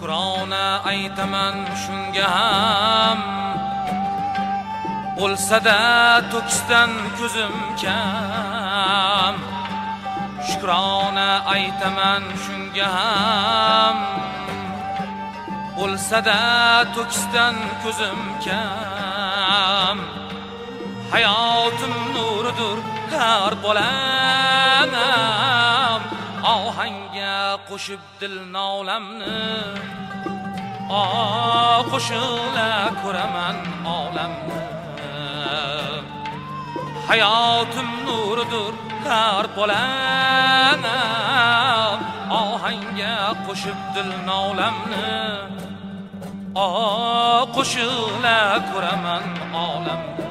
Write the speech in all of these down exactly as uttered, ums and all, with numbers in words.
shukrona aytaman shunga ham bo'lsa-da to'kisdan ko'zim kam. Shukrona aytaman shunga ham bo'lsa-da to'kisdan ko'zim kam. Hayotim nuridir har bolam, ohangga qo'shib dil nolamni, oh qo'shila ko'raman olamni. Hayotim nuridir har bolam, ohangga qo'shib dil nolamni, oh qo'shila ko'raman olamni.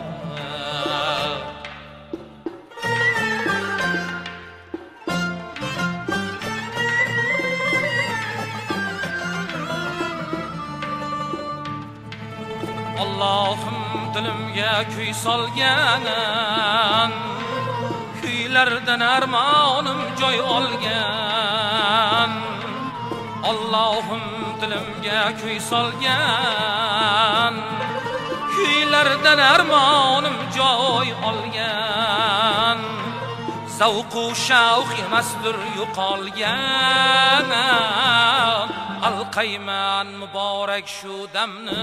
Allohim dilimga kuy solgan, kuylardan armonim joy olgan. Allohim dilimga kuy solgan, kuylardan armonim joy olgan. Zavqu shavq emasdir yo'qolgan, alqayman muborak shu damni,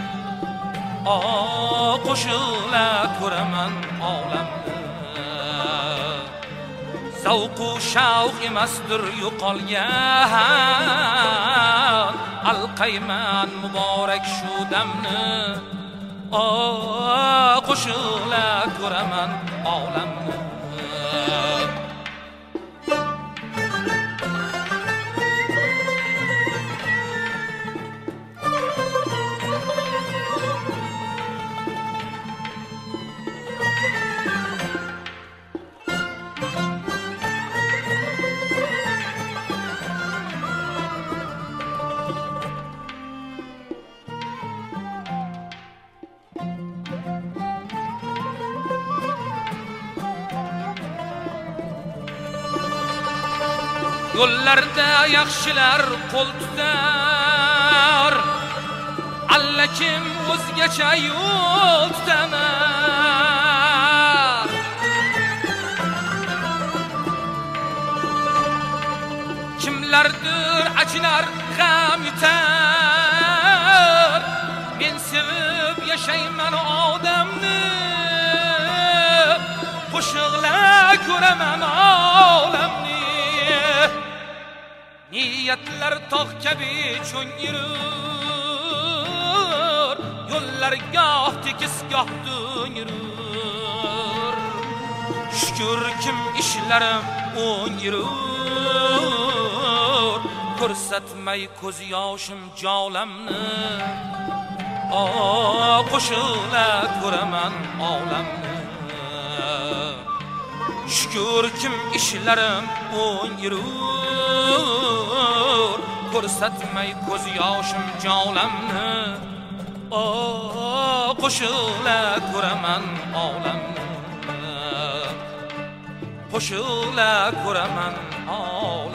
oh qo'shila ko'raman olamni. Zavqu shavq emasdir yo'qolgan, alqayman muborak shu damni, oh qo'shila ko'raman olamni. Yo'llarda yaxshilar qo'l tutar, allakim o'zgacha yo'l tutanar. Kimlardir achilar g'am yutar, men sevib yashayman odamni, qo'shig'la ko'raman olamni. Niyatlar tog' kabi cho'ng yurur, yo'llar goh tekis goh do'ng yurur. Shukr kim ishlarim o'ng yurur, ko'rsatmay ko'z yoshim jolamni, oh qo'shila ko'raman olamni. Shukr kim ishlarim o'ng yurur, ko'rsatmay ko'z yoshim jolamni, oh qo'shila ko'raman olamni, qo'shila ko'raman olamni.